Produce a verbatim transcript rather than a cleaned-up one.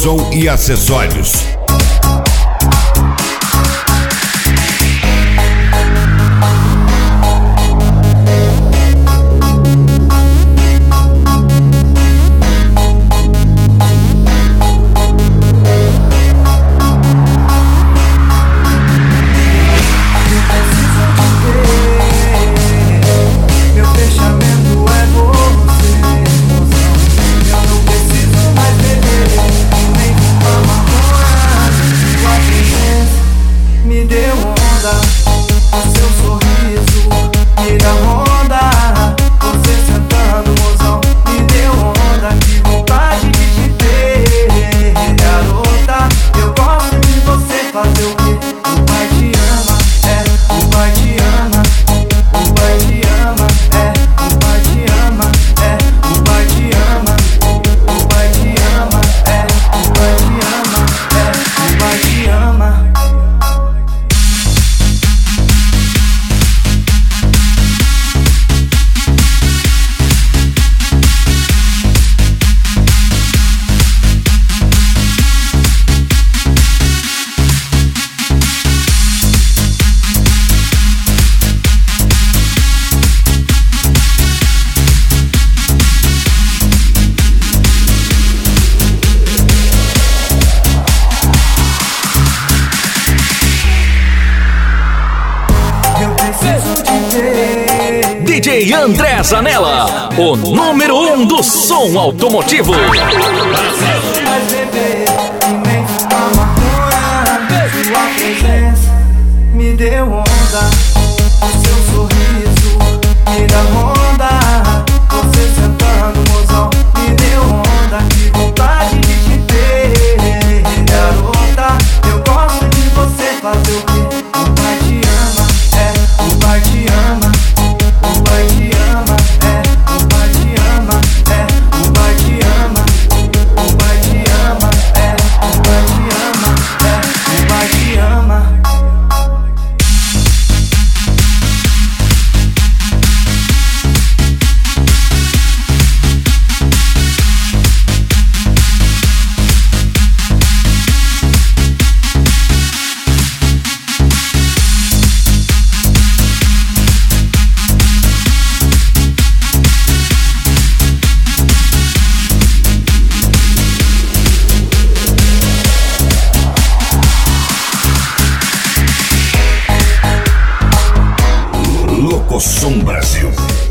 som e acessórios. D J André Zanella, o número um do som automotivo. Mas beber e nem fumar maconha, sua presença me deu onda, o seu sorriso me dá onda, você sentando, mozão, me deu onda, que vontade de te ter, garota, eu gosto de você, fazer o quê? O pai te ama, é, o pai te ama. O pai te ama, é, o pai te ama, é, o pai te ama, o pai te ama, é, o pai te ama, é, o pai te ama. Locosom Brasil.